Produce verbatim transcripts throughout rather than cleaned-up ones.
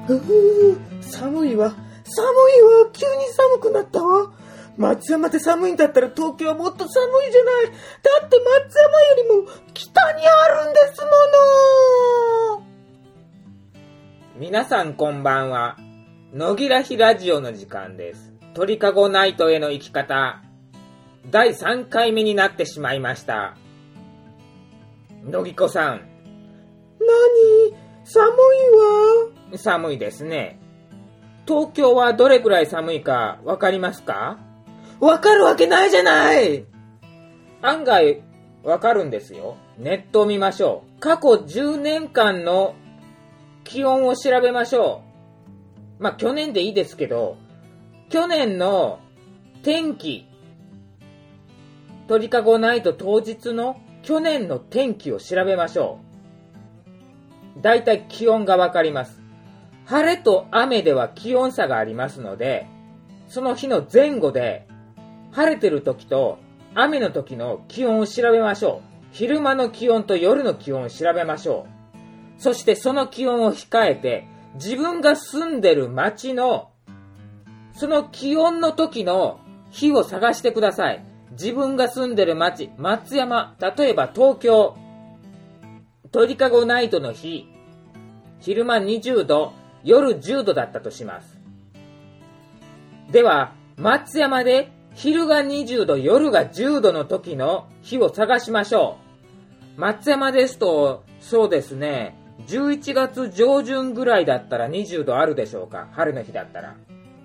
うう寒いわ、寒いわ、急に寒くなったわ。松山で寒いんだったら東京はもっと寒いじゃない。だって松山よりも北にあるんですもの。 皆さんこんばんは。野木らひラジオの時間です。鳥かごナイトへの生き方だいさんかいめになってしまいました。野木子さん。 何？寒いわ。 寒いですね。東京はどれくらい寒いかわかりますか？ わかるわけないじゃない。 案外わかるんですよ。ネットを見ましょう。過去じゅうねんかんの気温を調べましょう。まあ去年でいいですけど、去年の天気、鳥かごナイト当日の去年の天気を調べましょう。だいたい気温がわかります。晴れと雨では気温差がありますので、その日の前後で晴れてる時と雨の時の気温を調べましょう。昼間の気温と夜の気温を調べましょう。そしてその気温を控えて、自分が住んでる町のその気温の時の日を探してください。自分が住んでる町、松山、例えば東京、鳥かごナイトの日、昼間にじゅうど、夜じゅうどだったとします。では、松山で昼がにじゅうど、夜がじゅうどの時の日を探しましょう。松山ですと、そうですね、じゅういちがつ上旬ぐらいだったらにじゅうどあるでしょうか。晴れの日だったら。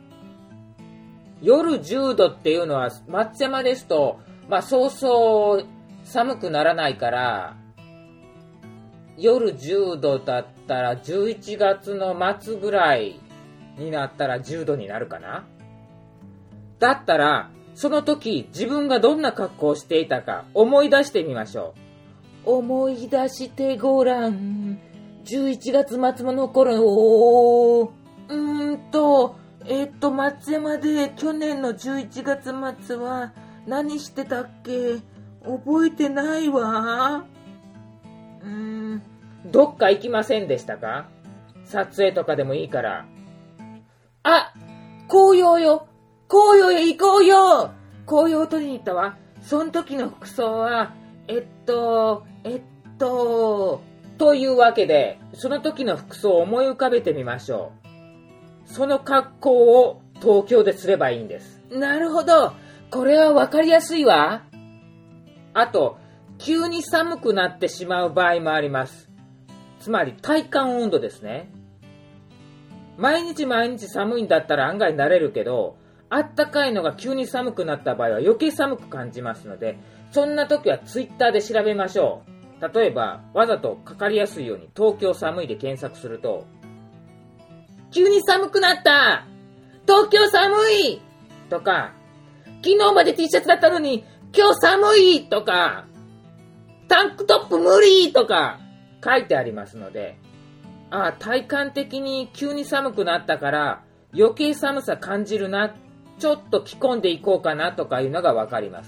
夜じゅうどっていうのは松山ですと、まあそうそう寒くならないから、夜じゅうどだったらじゅういちがつの末ぐらいになったらじゅうどになるかな。だったらその時自分がどんな格好をしていたか思い出してみましょう。思い出してごらん。じゅういちがつ末の頃、うーんとえっと、松山で去年のじゅういちがつ末は何してたっけ？覚えてないわ。うーん、どっか行きませんでしたか？撮影とかでもいいから。あ、紅葉よ。紅葉へ行こうよ。紅葉を取りに行ったわ。その時の服装は、えっと、えっと、というわけで、その時の服装を思い浮かべてみましょう。その格好を東京ですればいいんです。なるほど。これはわかりやすいわ。あと、急に寒くなってしまう場合もあります。つまり体感温度ですね。毎日毎日寒いんだったら案外慣れるけど、あったかいのが急に寒くなった場合は余計寒く感じますので、そんな時はツイッターで調べましょう。例えば、わざとかかりやすいように東京寒いで検索すると、急に寒くなった！東京寒い！とか、昨日まで T シャツだったのに今日寒い！とか、タンクトップ無理！とか書いてありますので、ああ、体感的に急に寒くなったから余計寒さ感じるな、ちょっと着込んでいこうかなとかいうのがわかります。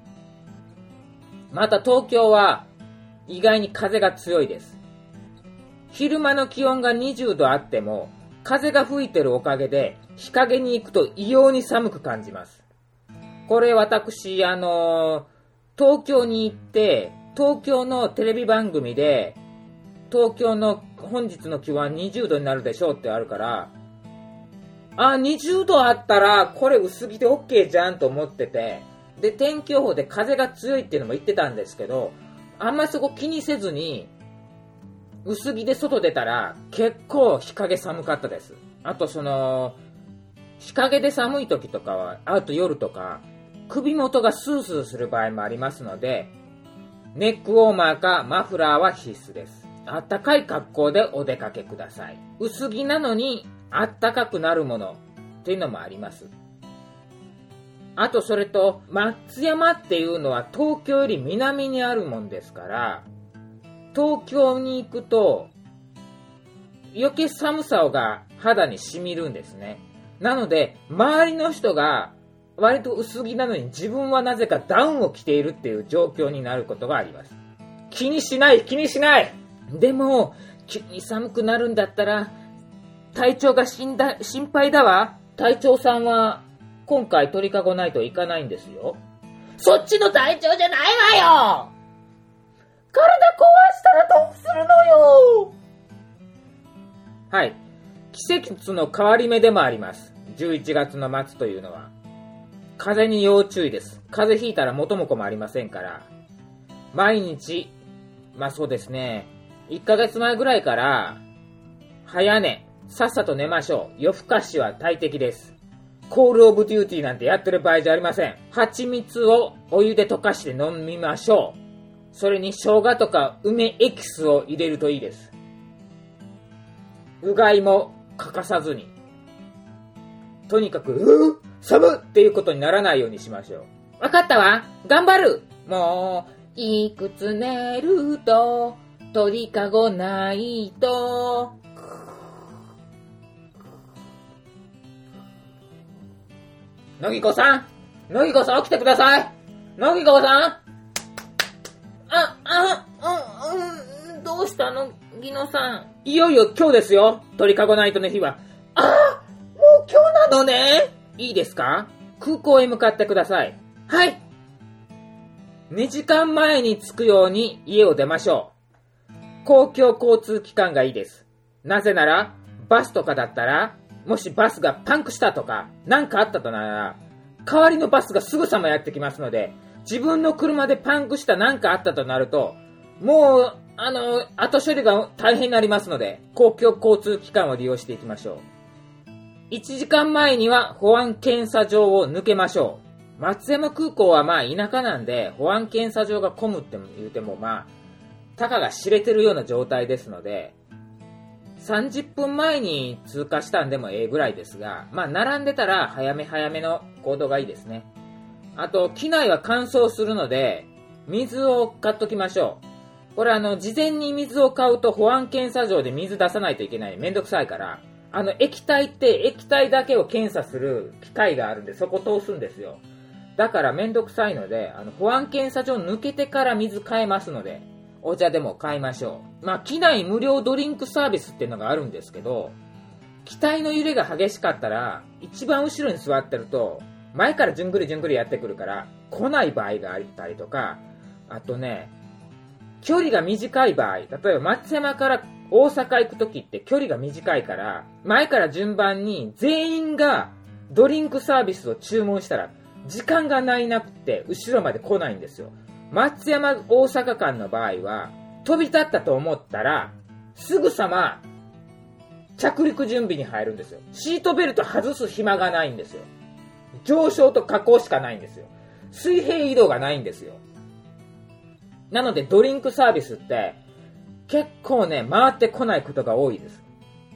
また東京は意外に風が強いです。昼間の気温がにじゅうどあっても、風が吹いてるおかげで日陰に行くと異様に寒く感じます。これ私、あの東京に行って東京のテレビ番組で東京の本日の気温はにじゅうどになるでしょうってあるから、あ、にじゅうどあったらこれ薄着で OK じゃんと思ってて、で天気予報で風が強いっていうのも言ってたんですけど、あんまりそこ気にせずに薄着で外出たら結構日陰寒かったです。あとその日陰で寒い時とかは、あと夜とか首元がスースーする場合もありますので、ネックウォーマーかマフラーは必須です。あったかい格好でお出かけください。薄着なのにあったかくなるものっていうのもあります。あとそれと松山っていうのは東京より南にあるもんですから、東京に行くと余計寒さが肌に染みるんですね。なので周りの人が割と薄着なのに自分はなぜかダウンを着ているっていう状況になることがあります。気にしない気にしない。でも急に寒くなるんだったら隊長が死んだ、心配だわ。隊長さんは、今回鳥かごナイト行かないんですよ。 そっちの隊長じゃないわよ。体壊したらどうするのよ。 はい。季節の変わり目でもあります。じゅういちがつの末というのは。風邪に要注意です。風邪ひいたら元も子もありませんから。毎日、まあそうですね、いっかげつまえぐらいから、早寝、さっさと寝ましょう。夜更かしは大敵です。コールオブデューティーなんてやってる場合じゃありません。蜂蜜をお湯で溶かして飲みましょう。それに生姜とか梅エキスを入れるといいです。うがいも欠かさずに。とにかく、うー寒っていうことにならないようにしましょう。わかったわ。頑張る。もう、いくつ寝ると、鳥かごないと。のぎこさんのぎこさん起きてください。のぎこさんあ、あ、うん、うん、どうしたのぎのさん。いよいよ今日ですよ。鳥かごナイトの日は。 ああ、もう今日なのね。 いいですか？空港へ向かってください。 はい。 にじかんまえに着くように家を出ましょう。公共交通機関がいいです。なぜなら、バスとかだったら、もしバスがパンクしたとか、なんかあったとなら、代わりのバスがすぐさまやってきますので、自分の車でパンクしたなんかあったとなると、もう、あの、後処理が大変になりますので、公共交通機関を利用していきましょう。いちじかんまえには保安検査場を抜けましょう。松山空港はまあ田舎なんで、保安検査場が混むって言うてもまあ、たかが知れてるような状態ですので、さんじゅっぷんまえに通過したんでもええぐらいですが、まあ並んでたら早め早めの行動がいいですね。あと、機内は乾燥するので、水を買っときましょう。これあの、事前に水を買うと保安検査場で水出さないといけない。めんどくさいから。あの、液体って液体だけを検査する機械があるんで、そこ通すんですよ。だからめんどくさいので、あの、保安検査場抜けてから水買えますので、お茶でも買いましょう。まあ、機内無料ドリンクサービスっていうのがあるんですけど、機体の揺れが激しかったら、一番後ろに座ってると、前からじゅんぐりじゅんぐりやってくるから、来ない場合があったりとか、あとね、距離が短い場合、例えば松山から大阪行くときって距離が短いから、前から順番に全員がドリンクサービスを注文したら、時間がないなくて後ろまで来ないんですよ。松山大阪間の場合は、飛び立ったと思ったら、すぐさま着陸準備に入るんですよ。シートベルト外す暇がないんですよ。上昇と下降しかないんですよ。水平移動がないんですよ。なのでドリンクサービスって結構ね、回ってこないことが多いです。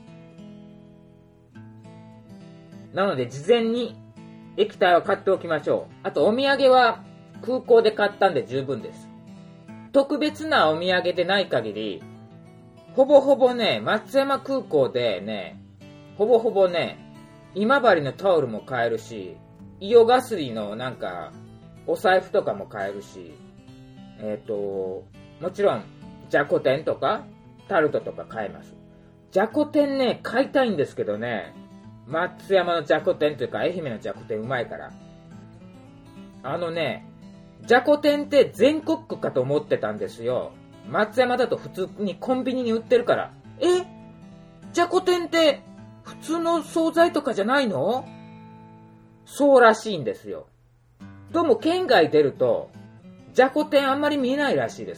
なので事前に液体を買っておきましょう。あとお土産は空港で買ったんで十分です。特別なお土産でない限り、ほぼほぼね、松山空港でね、ほぼほぼね、今治のタオルも買えるし、イオガスリのなんか、お財布とかも買えるし、えっと、もちろん、じゃこ天とか、タルトとか買えます。じゃこ天ね、買いたいんですけどね、松山のじゃこ天というか、愛媛のじゃこ天うまいから。あのね、じゃこ天って全国区かと思ってたんですよ。松山だと普通にコンビニに売ってるから。え？じゃこ天って普通の惣菜とかじゃないの？そうらしいんですよ。どうも県外出ると、じゃこ天あんまり見えないらしいです。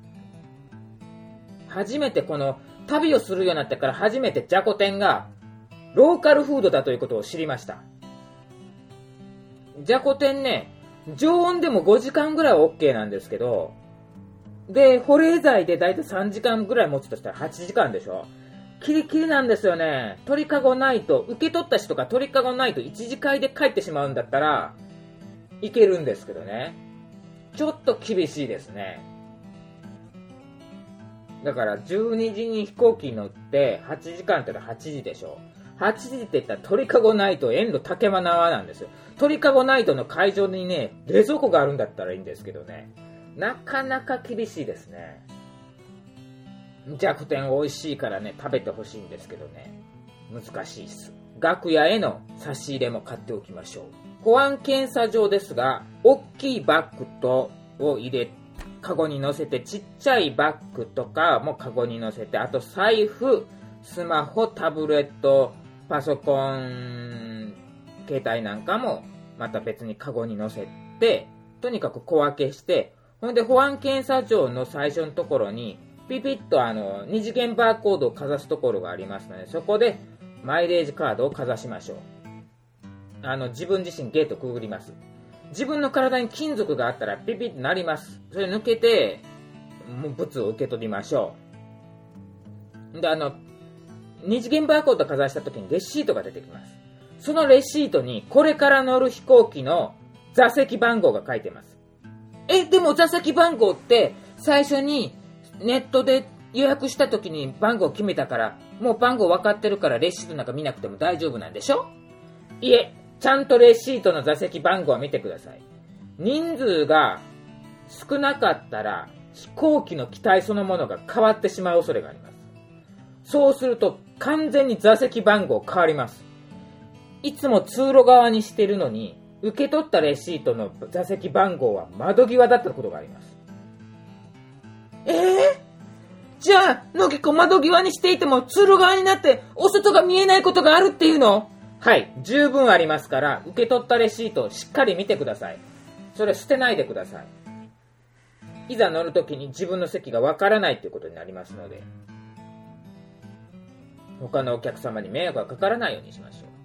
初めてこの旅をするようになってから初めてじゃこ天がローカルフードだということを知りました。じゃこ天ね、常温でもごじかんぐらいは OK なんですけど、で、保冷剤でだいたいさんじかんぐらい持つとしたらはちじかんでしょ。キリキリなんですよね。鳥かごないと、受け取った人が鳥かごないといちじかんで帰ってしまうんだったら、いけるんですけどね。ちょっと厳しいですね。だからじゅうにじに飛行機に乗ってはちじかんって言ったらはちじでしょ。はちじって言ったら鳥かごないと遠路竹間縄なんですよ。鳥かごナイトの会場にね、冷蔵庫があるんだったらいいんですけどね。なかなか厳しいですね。じゃこ天美味しいからね、食べてほしいんですけどね。 難しいです。楽屋への差し入れも買っておきましょう。保安検査場ですが、大きいバッグとを入れ、カゴに乗せて、ちっちゃいバッグとかもカゴに乗せて、あと財布、スマホ、タブレット、パソコン、携帯なんかもまた別にカゴに乗せて、とにかく小分けして、ほんで保安検査場の最初のところにピピッとあの二次元バーコードをかざすところがありますので、そこでマイレージカードをかざしましょう。あの自分自身ゲートくぐります。自分の体に金属があったらピピッとなります。それ抜けてもう物を受け取りましょう。であの二次元バーコードをかざした時にレシートが出てきます。そのレシートにこれから乗る飛行機の座席番号が書いてます。え、でも座席番号って最初にネットで予約した時に番号決めたから、もう番号分かってるからレシートなんか見なくても大丈夫なんでしょ？いえ、ちゃんとレシートの座席番号を見てください。人数が少なかったら飛行機の機体そのものが変わってしまう恐れがあります。そうすると完全に座席番号変わります。いつも通路側にしてるのに、受け取ったレシートの座席番号は窓際だったことがあります。 えー、じゃあ、乃木子窓際にしていても通路側になってお外が見えないことがあるっていうの？ はい、十分ありますから、受け取ったレシートをしっかり見てください。それ捨てないでください。いざ乗るときに自分の席がわからないということになりますので、他のお客様に迷惑がかからないようにしましょう。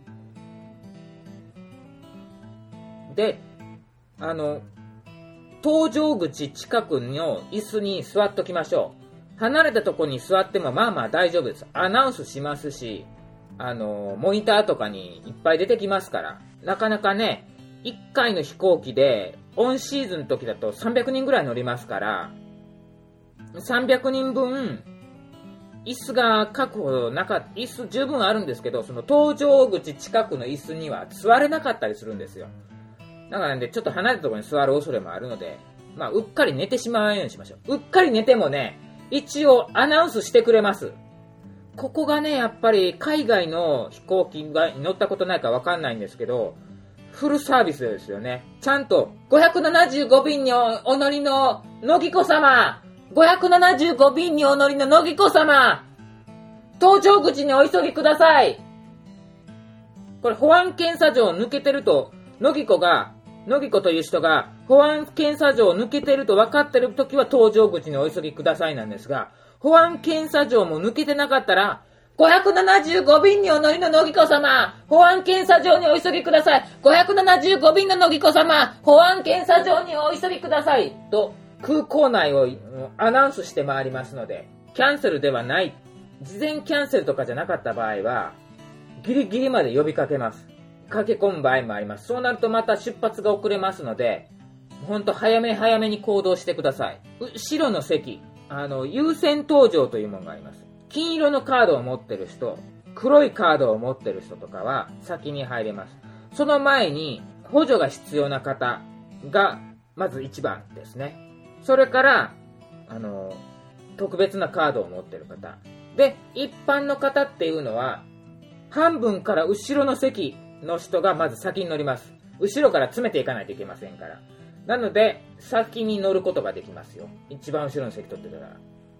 で、あの、搭乗口近くの椅子に座っときましょう。離れたところに座ってもまあまあ大丈夫です。アナウンスしますし、あの、モニターとかにいっぱい出てきますから。なかなかね、いっかいの飛行機で、オンシーズンの時だとさんびゃくにんぐらい乗りますから、さんびゃくにんぶん、椅子が確保なかった、椅子十分あるんですけど、その搭乗口近くの椅子には座れなかったりするんですよ。だからね、ちょっと離れたところに座る恐れもあるので、まあ、うっかり寝てしまうようにしましょう。うっかり寝てもね、一応アナウンスしてくれます。ここがね、やっぱり海外の飛行機に乗ったことないかわかんないんですけど、フルサービスですよね。ちゃんと、ごひゃくななじゅうごびんに お, お乗りの乃木子様、ごひゃくななじゅうごびんにお乗りの乃木子様、搭乗口にお急ぎください。これ保安検査場を抜けてると、乃木子が、乃木子という人が保安検査場を抜けてると分かってるときは搭乗口にお急ぎくださいなんですが、保安検査場も抜けてなかったら、ごひゃくななじゅうごびんにお乗りの乃木子様、保安検査場にお急ぎください。ごひゃくななじゅうごびんの乃木子様、保安検査場にお急ぎください。と、空港内をアナウンスして回りますので、キャンセルではない、事前キャンセルとかじゃなかった場合は、ギリギリまで呼びかけます。駆け込む場合もあります。そうなるとまた出発が遅れますので、ほんと早め早めに行動してください。後ろの席、あの、優先搭乗というものがあります。金色のカードを持ってる人、黒いカードを持ってる人とかは先に入れます。その前に補助が必要な方がまずいちばんですね。それから、あの、特別なカードを持ってる方。で、一般の方っていうのは、半分から後ろの席の人がまず先に乗ります。後ろから詰めていかないといけませんから。なので、先に乗ることができますよ。一番後ろの席取ってたら。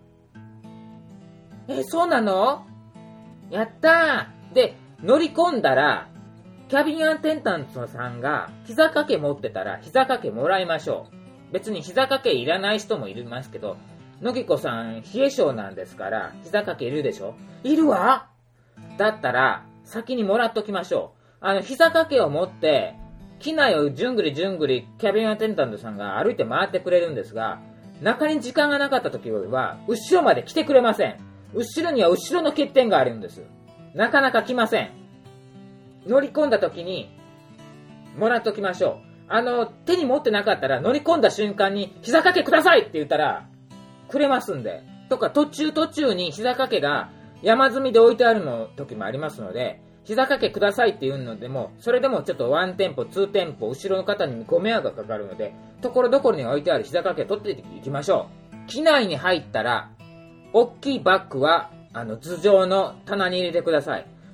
え、そうなの？やったー。で、乗り込んだら、キャビンアテンダントさんが膝掛け持ってたら膝掛けもらいましょう。別に膝掛けいらない人もいますけど、乃木子さん冷え性なんですから膝掛けいるでしょ？いるわ。だったら先にもらっときましょう。あの膝掛けを持って機内をじゅんぐりじゅんぐりキャビンアテンダントさんが歩いて回ってくれるんですが、中に時間がなかった時は後ろまで来てくれません。後ろには後ろの欠点があるんです。なかなか来ません。乗り込んだ時にもらっときましょう。あの手に持ってなかったら乗り込んだ瞬間に膝掛けくださいって言ったらくれますんで、とか途中途中に膝掛けが山積みで置いてあるの時もありますので、膝掛けくださいっていうのでも、それでもちょっとワンテンポツーテンポ後ろの方にご迷惑がかかるので、ところどころに置いてある膝掛け取っていきましょう。機内に入ったら大きいバッグはあの頭上の棚に入れてください。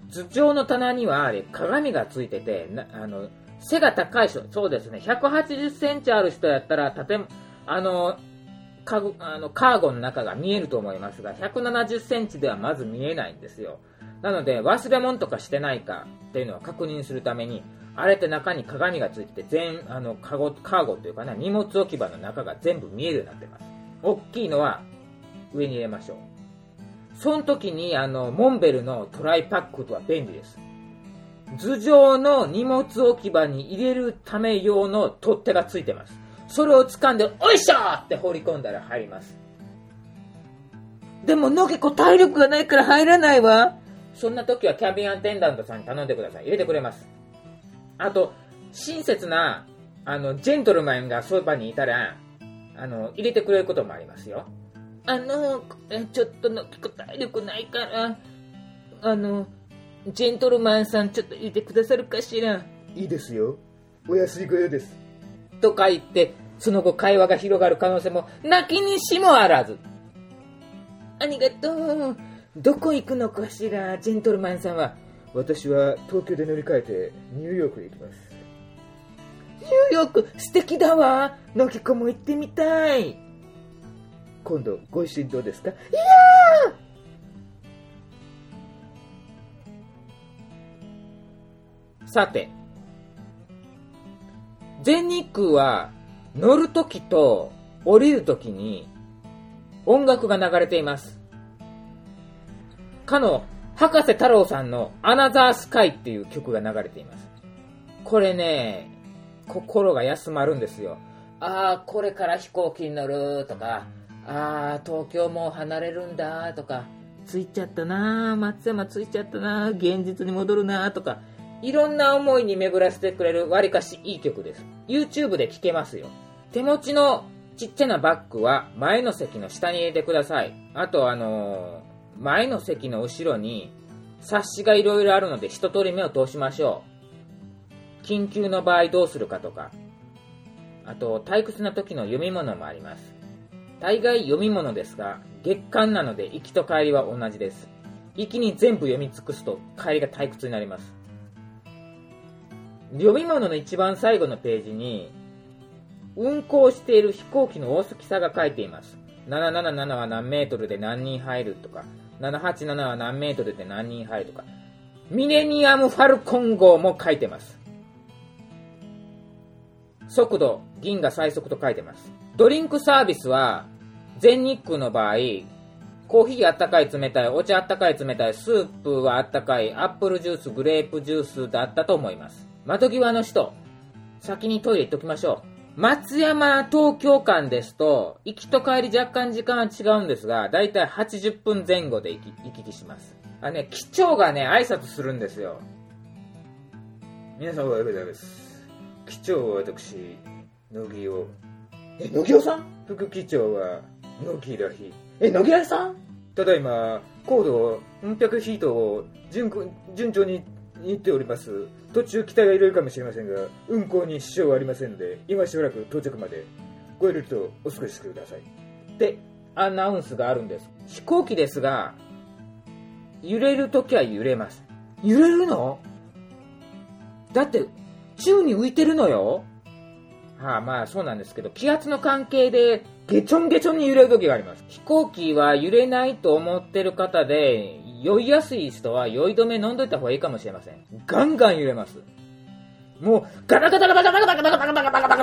頭上の棚にはあれ鏡がついてて、なあの背が高い人、そうですね、ひゃくはちじゅっセンチある人やったら、たてあのカゴ、あのカーゴの中が見えると思いますが、ひゃくななじゅっセンチではまず見えないんですよ。なので忘れ物とかしてないかっていうのを確認するために、あれって中に鏡がついてて、全あのカゴカーゴというかな、荷物置き場の中が全部見えるようになってます。大きいのは上に入れましょう。その時にあのモンベルのトライパックとは便利です。頭上の荷物置き場に入れるため用の取っ手がついてます。それを掴んでおいしょーって放り込んだら入ります。 でものげこ体力がないから入らないわ。 そんな時はキャビンアテンダントさんに頼んでください。入れてくれます。あと親切なあのジェントルマンがそばにいたらあの入れてくれることもありますよ。 あのちょっとのげこ体力ないからあのジェントルマンさんちょっと入れてくださるかしら。 いいですよ、お安いご用ですとか言って、その後会話が広がる可能性もなきにしもあらず。 ありがとう。どこ行くのかしら、ジェントルマンさんは。 私は東京で乗り換えてニューヨークへ行きます。 ニューヨーク素敵だわ。のげこも行ってみたい。 今度ご一緒にどうですか？いやー。さて、全日空は乗るときと降りるときに音楽が流れています。かの博士太郎さんのアナザースカイっていう曲が流れています。これね、心が休まるんですよ。ああ、これから飛行機に乗るとか、ああ、東京もう離れるんだとか、 着いちゃったな、松山着いちゃったな、現実に戻るなとか、 いろんな思いに巡らせてくれるわりかしいい曲です。YouTube で聴けますよ。手持ちのちっちゃなバッグは前の席の下に入れてください。あとあのー、前の席の後ろに冊子がいろいろあるので一通り目を通しましょう。緊急の場合どうするかとか、あと退屈な時の読み物もあります。大概読み物ですが、月間なので行きと帰りは同じです。行きに全部読み尽くすと帰りが退屈になります。読み物の一番最後のページに運航している飛行機の大きさが書いています。ななひゃくななじゅうななは何メートルで何人入るとか、ななひゃくはちじゅうななは何メートルで何人入るとか、ミレニアムファルコン号も書いてます。速度、銀河最速と書いてます。ドリンクサービスは全日空の場合、コーヒーあったかい冷たい、お茶あったかい冷たい、スープはあったかい、アップルジュース、グレープジュースだったと思います。窓際の人、先にトイレ行っときましょう。松山東京間ですと行きと帰り若干時間は違うんですが、だいたいはちじゅっぷんぜん後で行き行き来します。あね、機長がね挨拶するんですよ。 皆さんおはようございます。機長は私野木を。 え、野木尾さん？ 副機長は野木らひ。 え、野木らひさん？ ただいま高度よんひゃくフィートを 順, 順調に行っております。途中機体がいろいろかもしれませんが、運航に支障はありませんので、今しばらく到着までごゆるりとお過ごしくださいってアナウンスがあるんです。飛行機ですが揺れるときは揺れます。 揺れるの？だって宙に浮いてるのよ。 はあ、まあそうなんですけど、気圧の関係でゲチョンゲチョンに揺れるときがあります。飛行機は揺れないと思ってる方で酔いやすい人は酔い止め飲んどいた方がいいかもしれません。ガンガン揺れます。もうガタガタガタガタガタガタガタガタガタガタガタガタガタガタガタガタガタ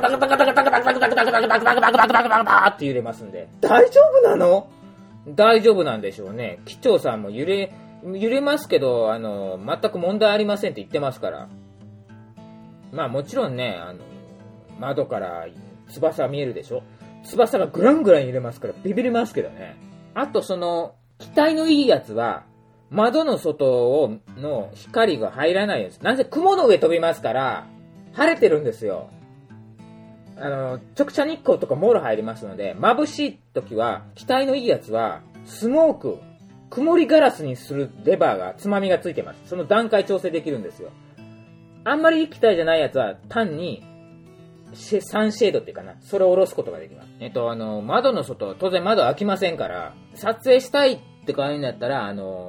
ガタガタって揺れますんで。 大丈夫なの？ 大丈夫なんでしょうね。機長さんも揺れ揺れますけど、あの全く問題ありませんって言ってますから。まあもちろんね、あの窓から翼見えるでしょ。翼がグラングラン揺れますからビビりますけどね。あとその機体のいいやつは窓の外をの光が入らないんです。なぜ雲の上飛びますから晴れてるんですよ。あの直射日光とかもろ入りますので、眩しい時は機体のいいやつはスモーク、曇りガラスにするレバーがつまみがついてます。その段階調整できるんですよ。あんまりいい機体じゃないやつは単にサンシェードっていうかな、それを下ろすことができます。えっとあの窓の外、当然窓開きませんから、撮影したいって感じになったら、あの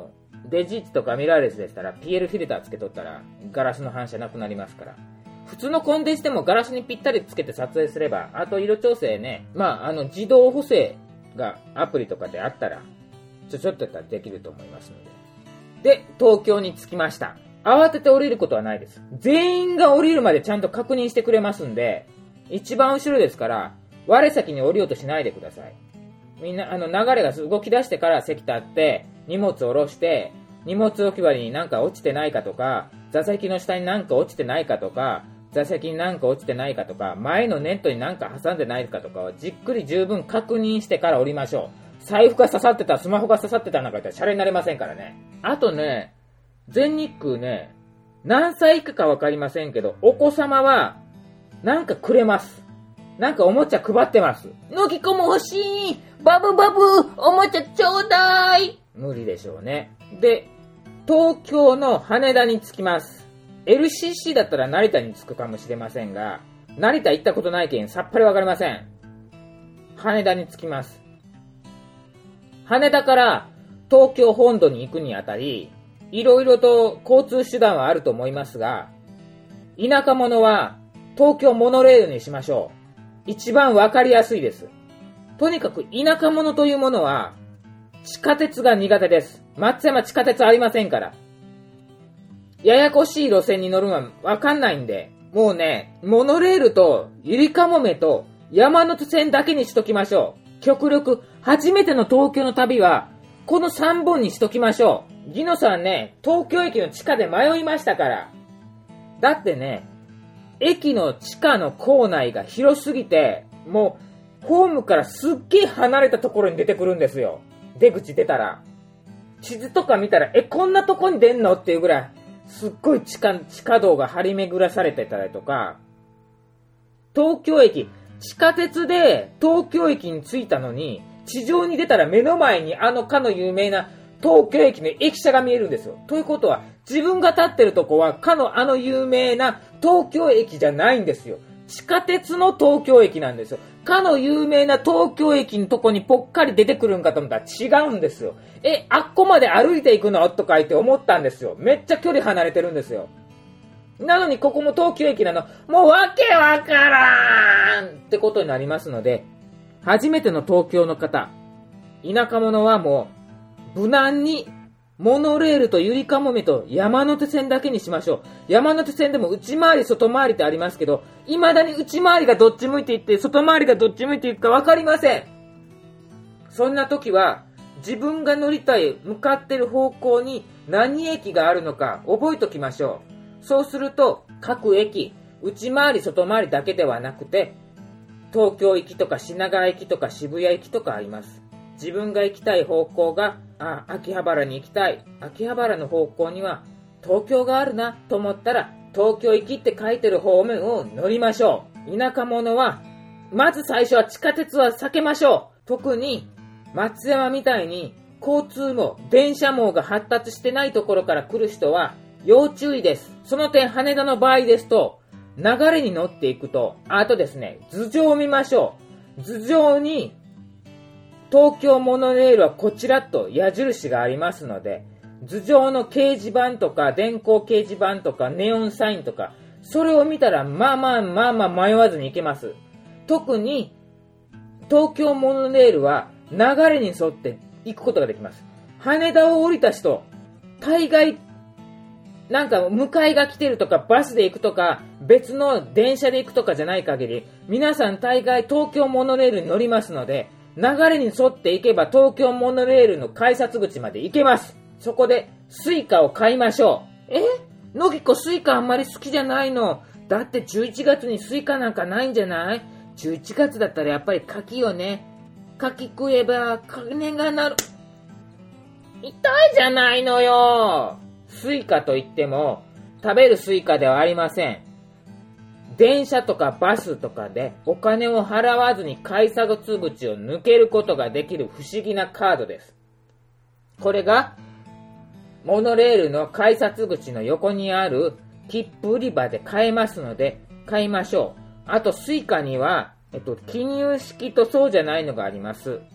デジッチとかミラーレスでしたら ピーエル フィルターつけとったらガラスの反射なくなりますから。普通のコンデンしてもガラスにぴったりつけて撮影すれば、あと色調整ね、まああの自動補正がアプリとかであったらちょちょっとやったらできると思いますので。で、東京に着きました。慌てて降りることはないです。全員が降りるまでちゃんと確認してくれますんで、一番後ろですから我先に降りようとしないでください。みんなあの流れが動き出してから席立って荷物下ろして荷物置き場になんか落ちてないかとか、座席の下になんか落ちてないかとか、座席になんか落ちてないかとか、前のネットになんか挟んでないかとかをじっくり十分確認してから降りましょう。財布が刺さってた、スマホが刺さってたなんか言ったらシャレになれませんからね。あとね、全日空ね、何歳以下かわかりませんけど、お子様はなんかくれます。なんかおもちゃ配ってます。のぎこも欲しい、バブバブおもちゃちょうだい。無理でしょうね。で、東京の羽田に着きます。エルシーシー だったら成田に着くかもしれませんが、成田行ったことないけんさっぱりわかりません。羽田に着きます。羽田から東京本土に行くにあたり、いろいろと交通手段はあると思いますが、田舎者は東京モノレールにしましょう。一番わかりやすいです。とにかく田舎者というものは地下鉄が苦手です。松山地下鉄ありませんから。ややこしい路線に乗るのはわかんないんで、もうね、モノレールとゆりかもめと山手線だけにしときましょう。極力、初めての東京の旅は、このさんぼんにしときましょう。ギノさんね、東京駅の地下で迷いましたから。だってね、駅の地下の構内が広すぎて、もう、ホームからすっげえ離れたところに出てくるんですよ。出口出たら。地図とか見たら、え、こんなとこに出んのっていうぐらい、すっごい地下、地下道が張り巡らされてたりとか、東京駅、地下鉄で東京駅に着いたのに、地上に出たら目の前にあのかの有名な東京駅の駅舎が見えるんですよ。ということは、自分が立ってるとこはかのあの有名な東京駅じゃないんですよ。地下鉄の東京駅なんですよ。かの有名な東京駅のとこにぽっかり出てくるんかと思ったら違うんですよ。え、あっこまで歩いていくのとか言って思ったんですよ。めっちゃ距離離れてるんですよ。なのにここも東京駅なの。もうわけわからんってことになりますので、初めての東京の方、田舎者はもう無難にモノレールとゆりかもめと山手線だけにしましょう。山手線でも内回り外回りってありますけど、未だに内回りがどっち向いていって外回りがどっち向いていくか分かりません。そんな時は自分が乗りたい向かってる方向に何駅があるのか覚えときましょう。そうすると各駅、内回り外回りだけではなくて、東京行きとか品川行きとか渋谷行きとかあります。自分が行きたい方向が、あ、秋葉原に行きたい。秋葉原の方向には東京があるなと思ったら、東京行きって書いてる方面を乗りましょう。田舎者は、まず最初は地下鉄は避けましょう。特に松山みたいに交通網、電車網が発達してないところから来る人は要注意です。その点、羽田の場合ですと、流れに乗っていくと、あとですね、頭上を見ましょう。頭上に東京モノレールはこちらと矢印がありますので、頭上の掲示板とか電光掲示板とかネオンサインとか、それを見たらまあまあまあまあ迷わずに行けます。特に東京モノレールは流れに沿って行くことができます。羽田を降りた人、大概なんか迎えが来てるとかバスで行くとか別の電車で行くとかじゃない限り、皆さん大概東京モノレールに乗りますので、流れに沿って行けば東京モノレールの改札口まで行けます。そこでスイカを買いましょう。え？のぎこスイカあんまり好きじゃないの。だってじゅういちがつにスイカなんかないんじゃない？じゅういちがつだったらやっぱり柿よね。柿食えば金がなる。痛いじゃないのよ。スイカといっても食べるスイカではありません。電車とかバスとかでお金を払わずに改札口を抜けることができる不思議なカードです。これがモノレールの改札口の横にある切符売り場で買えますので買いましょう。あとスイカには、えっと、記入式とそうじゃないのがあります。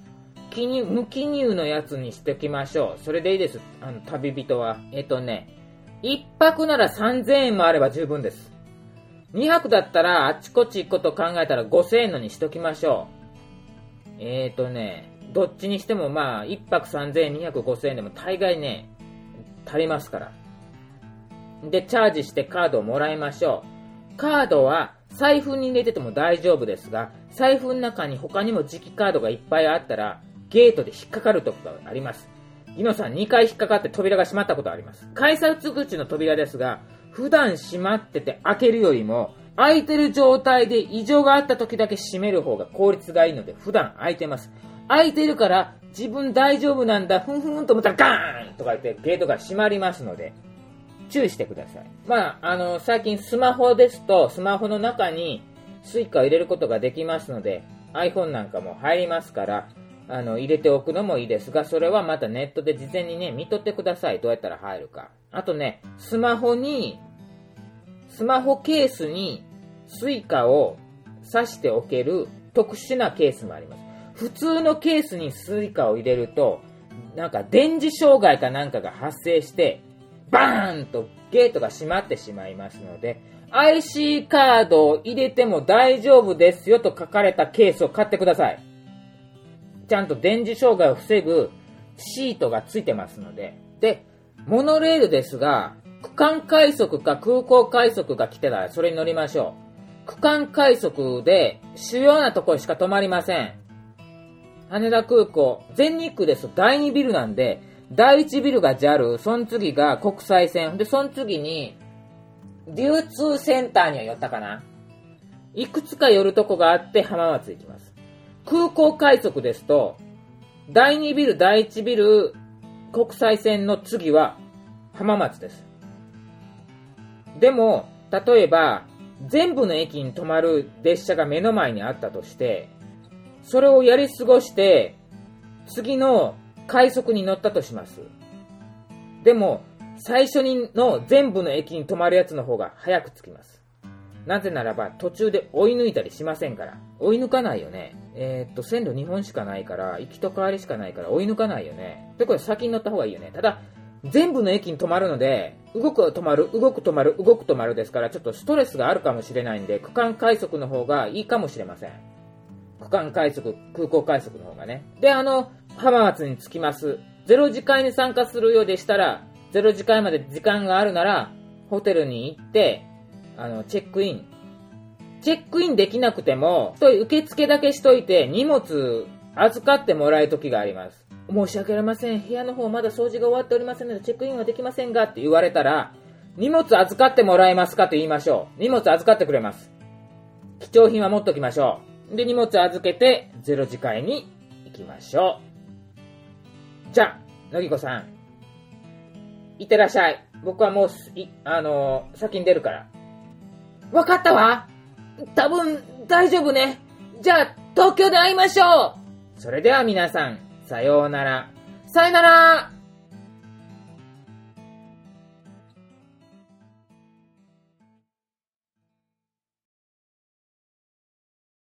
記入、無記入のやつにしておきましょう。それでいいです。あの、旅人は。えっとね、一泊ならさんぜんえんもあれば十分です。二泊だったらあちこち行くこと考えたらごせんえんのにしときましょう。えっとね、どっちにしてもまあ、一泊さんぜんえん、二泊ごせんえんでも大概ね、足りますから。で、チャージしてカードをもらいましょう。カードは財布に入れてても大丈夫ですが、財布の中に他にも磁気カードがいっぱいあったら、ゲートで引っかかるところがあります。ギノさんにかい引っかかって扉が閉まったことあります。改札口の扉ですが、普段閉まってて開けるよりも、開いてる状態で異常があった時だけ閉める方が効率がいいので、普段開いてます。開いてるから自分大丈夫なんだ、ふんふんと思ったらガーンとか言ってゲートが閉まりますので、注意してください。まあ、あの、最近スマホですと、スマホの中にスイカを入れることができますので、iPhone なんかも入りますから、あの、入れておくのもいいですが、それはまたネットで事前にね、見とってください。どうやったら入るか。あとね、スマホに、スマホケースにスイカを挿しておける特殊なケースもあります。普通のケースにスイカを入れると、なんか電磁障害かなんかが発生して、バーンとゲートが閉まってしまいますので、アイシー カードを入れても大丈夫ですよと書かれたケースを買ってください。ちゃんと電磁障害を防ぐシートがついてますので。で、モノレールですが、区間快速か空港快速が来てたらそれに乗りましょう。区間快速で主要なところしか止まりません。羽田空港、全日空ですとだいにビルなんで、だいいちビルが ジャル、その次が国際線、で、その次に流通センターには寄ったかな。いくつか寄るとこがあって浜松行きます。空港快速ですと、だいにビル、だいいちビル、国際線の次は浜松です。でも、例えば、全部の駅に止まる列車が目の前にあったとして、それをやり過ごして、次の快速に乗ったとします。でも、最初にの全部の駅に止まるやつの方が早く着きます。なぜならば、途中で追い抜いたりしませんから。追い抜かないよね。えー、っと、線路にほんしかないから、行きと変わりしかないから追い抜かないよね。で、これ先に乗った方がいいよね。ただ、全部の駅に止まるので、動く止まる、動く止まる、動く止まるですから、ちょっとストレスがあるかもしれないんで、区間快速の方がいいかもしれません。区間快速、空港快速の方がね。で、あの、浜松に着きます。ゼロ次会に参加するようでしたら、ゼロ次会まで時間があるなら、ホテルに行って、あの、チェックイン。チェックインできなくても、受付だけしといて、荷物預かってもらえる時があります。申し訳ありません。部屋の方まだ掃除が終わっておりませんので、チェックインはできませんがって言われたら、荷物預かってもらえますかと言いましょう。荷物預かってくれます。貴重品は持っときましょう。で、荷物預けて、ゼロ次会に行きましょう。じゃあ、のぎこさん。いってらっしゃい。僕はもう、い、あのー、先に出るから。わかったわ。多分、大丈夫ね。じゃあ、東京で会いましょう。それでは皆さん、さようなら。さよなら。